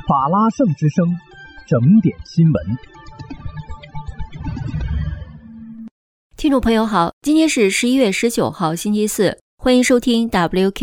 法拉盛之声，整点新闻。 听众朋友好，今天是11月19号星期四，欢迎收听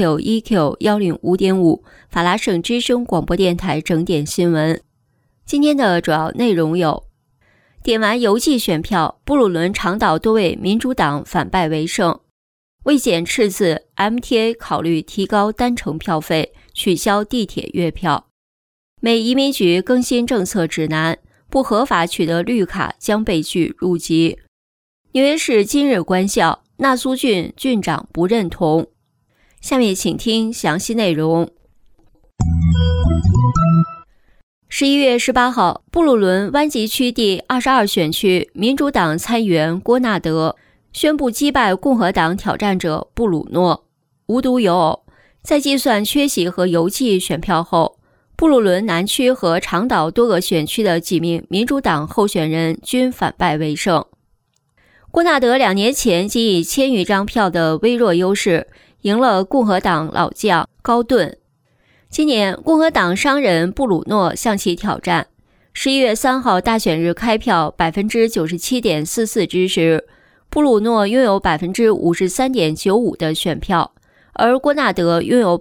WQEQ105.5 法拉盛之声广播电台整点新闻。今天的主要内容有：点完邮寄选票，布鲁伦长岛多位民主党反败为胜；未检赤字 ，MTA 考虑提高单程票费，取消地铁月票；美移民局更新政策指南，不合法取得绿卡将被拒入籍；纽约市今日关校，纳苏郡郡长不认同。下面请听详细内容。11月18号，布鲁伦湾吉区第22选区民主党参议员郭纳德宣布击败共和党挑战者布鲁诺。无独有偶，在计算缺席和邮寄选票后，布鲁伦南区和长岛多个选区的几名民主党候选人均反败为胜。郭纳德2年前仅以1000余张票的微弱优势赢了共和党老将高顿。今年共和党商人布鲁诺向其挑战。11月3号大选日开票 97.44% 之时，布鲁诺拥有 53.95% 的选票，而郭纳德拥有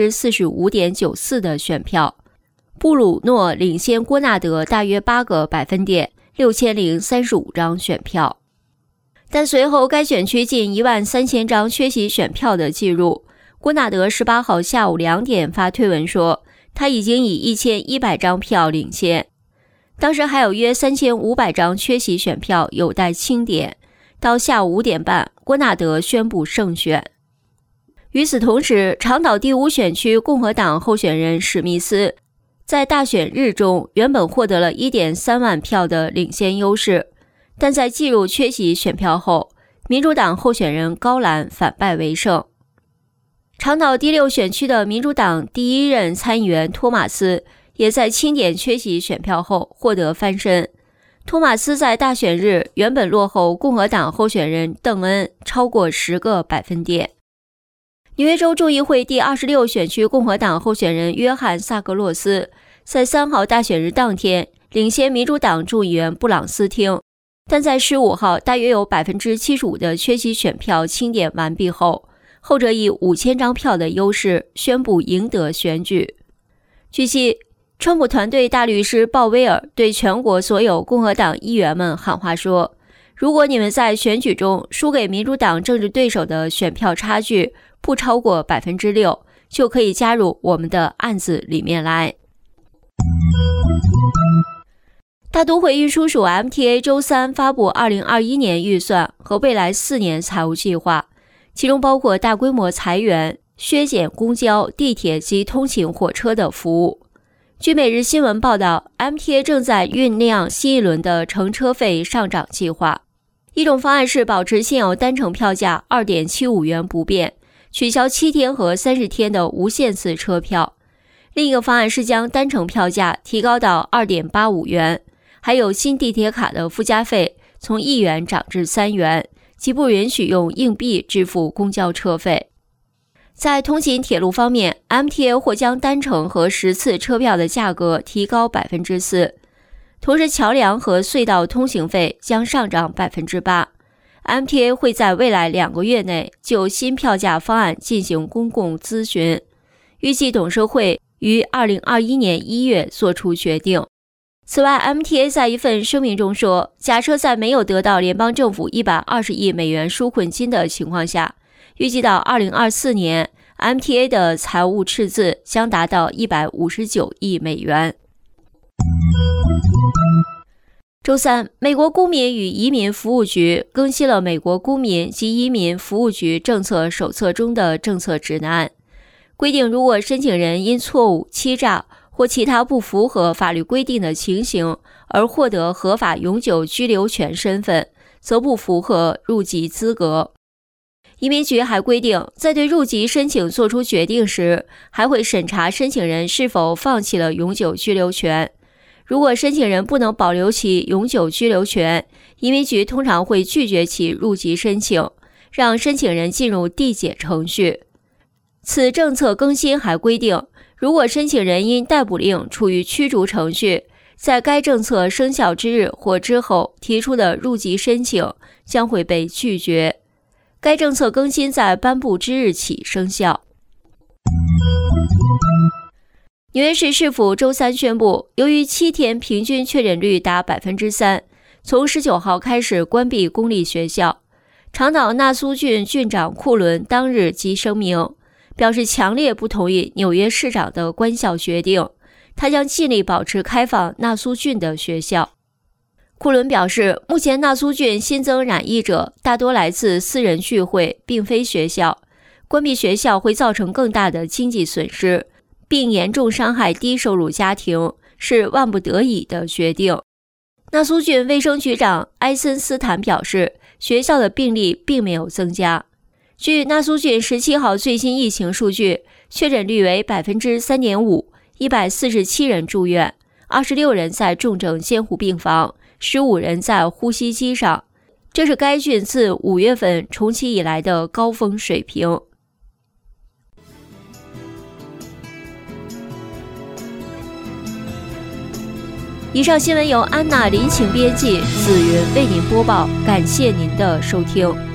45.94% 的选票。布鲁诺领先郭纳德大约8个百分点，6035张选票。但随后该选区近13000张缺席选票的记录，郭纳德18号下午2点发推文说，他已经以1100张票领先。当时还有约3500张缺席选票有待清点。到下午5点半，郭纳德宣布胜选。与此同时，长岛第5选区共和党候选人史密斯在大选日中原本获得了 1.3 万票的领先优势，但在计入缺席选票后，民主党候选人高兰反败为胜。长岛第6选区的民主党第1任参议员托马斯也在清点缺席选票后获得翻身。托马斯在大选日原本落后共和党候选人邓恩超过10个百分点。纽约州众议会第26选区共和党候选人约翰·萨格洛斯在3号大选日当天领先民主党众议员布朗斯汀，但在15号大约有 75% 的缺席选票清点完毕后，后者以5000张票的优势宣布赢得选举。据悉，川普团队大律师鲍威尔对全国所有共和党议员们喊话说，如果你们在选举中输给民主党政治对手的选票差距不超过 6%， 就可以加入我们的案子里面来。大都会运输署 MTA 周三发布2021年预算和未来4年财务计划，其中包括大规模裁员、削减公交、地铁及通勤火车的服务。据每日新闻报道， MTA 正在酝酿新一轮的乘车费上涨计划。一种方案是保持现有单程票价 2.75 元不变，取消7天和30天的无限次车票。另一个方案是将单程票价提高到 2.85 元，还有新地铁卡的附加费从1元涨至3元，即不允许用硬币支付公交车费。在通勤铁路方面， MTA 或将单程和10次车票的价格提高 4%， 同时桥梁和隧道通行费将上涨 8%。 MTA 会在未来2个月内就新票价方案进行公共咨询，预计董事会于2021年1月做出决定。此外， MTA 在一份声明中说，假设在没有得到联邦政府120亿美元纾困金的情况下，预计到2024年 MTA 的财务赤字将达到159亿美元。周三，美国公民与移民服务局更新了美国公民及移民服务局政策手册中的政策指南，规定如果申请人因错误、欺诈或其他不符合法律规定的情形而获得合法永久居留权身份，则不符合入籍资格。移民局还规定，在对入籍申请作出决定时，还会审查申请人是否放弃了永久居留权。如果申请人不能保留其永久居留权，移民局通常会拒绝其入籍申请，让申请人进入递解程序。此政策更新还规定， 如果申请人因逮捕令处于驱逐程序，在该政策生效之日或之后提出的入籍申请将会被拒绝。该政策更新在颁布之日起生效。纽约市市府周三宣布，由于7天平均确诊率达 3%， 从19号开始关闭公立学校。长岛纳苏郡郡长库伦当日即声明，表示强烈不同意纽约市长的关校决定，他将尽力保持开放纳苏郡的学校。库伦表示，目前纳苏郡新增染疫者大多来自私人聚会，并非学校。关闭学校会造成更大的经济损失，并严重伤害低收入家庭，是万不得已的决定。纳苏郡卫生局长埃森斯坦表示，学校的病例并没有增加。据纳苏郡17号最新疫情数据，确诊率为 3.5%， 147人住院，26人在重症监护病房，15人在呼吸机上，这是该郡自5月份重启以来的高峰水平。以上新闻由安娜林晴编辑，紫云为您播报，感谢您的收听。